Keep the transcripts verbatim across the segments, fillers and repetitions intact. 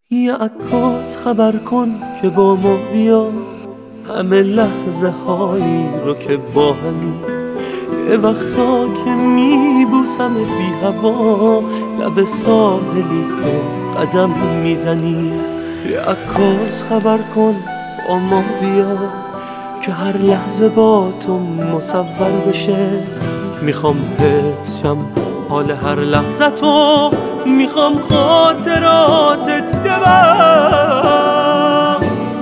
یه عکاس خبر کن که با ما بیا، همه لحظه هایی رو که با همی، یه وقتا که میبوسم بی هوا لب ساحلی که قدم میزنی. یه عکاس خبر کن با ما بیا که هر لحظه با تو مصور بشه. میخوام حفظ شم حال هر لحظه تو، میخوام خاطراتت یه وقت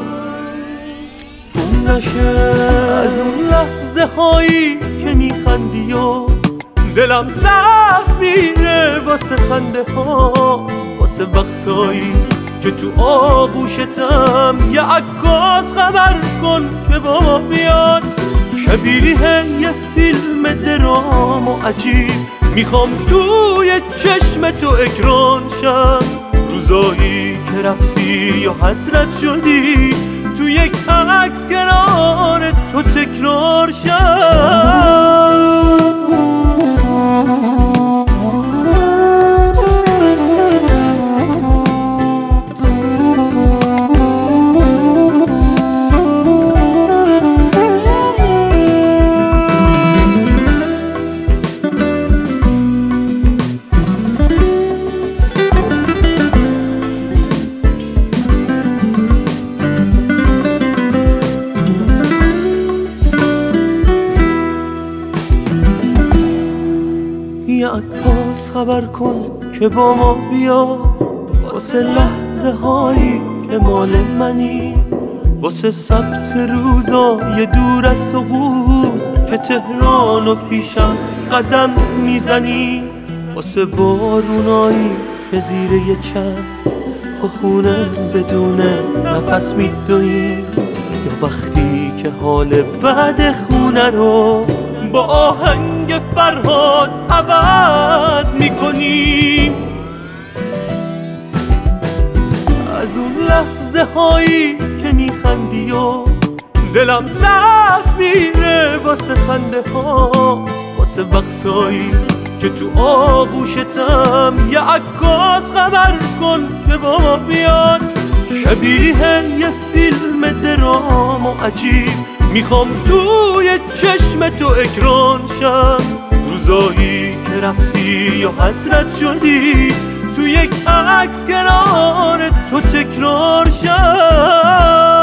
گم نشه از اون لحظه هایی که میخندی و دلم ضعف میره واسه خنده ها، واسه وقتایی که تو آغوشتم. یه عکاس خبر کن که با ما بیاد، شبیه یه فیلم درام و عجیب، میخوام توی چشم تو اکران شم. روزایی که رفتی یا حسرت شدی، تو یک عکس کنار تو تکرار شم. یه عکاس خبر کن که با ما بیا، واسه لحظه هایی که مال منی، واسه ثبت روزای دور از سقوط که تهران و پیشم قدم میزنی، واسه بارونایی که زیر یه چند با خونه بدون نفس میدوی، یا وقتی که حال بعد خونه رو با آهنگ فرهاد عوض میکنیم. از اون لحظه هایی که میخندی و دلم ضعف میره واسه خنده ها، واسه وقتایی که تو آغوشتم. یه عکاس خبر کن که با ما بیاد، شبیه یه فیلم درام و عجیب، میخوام توی چشم تو اکران شم. روزایی که رفتی یا حسرت شدی، تو یک عکس کنار تو تکرار شم.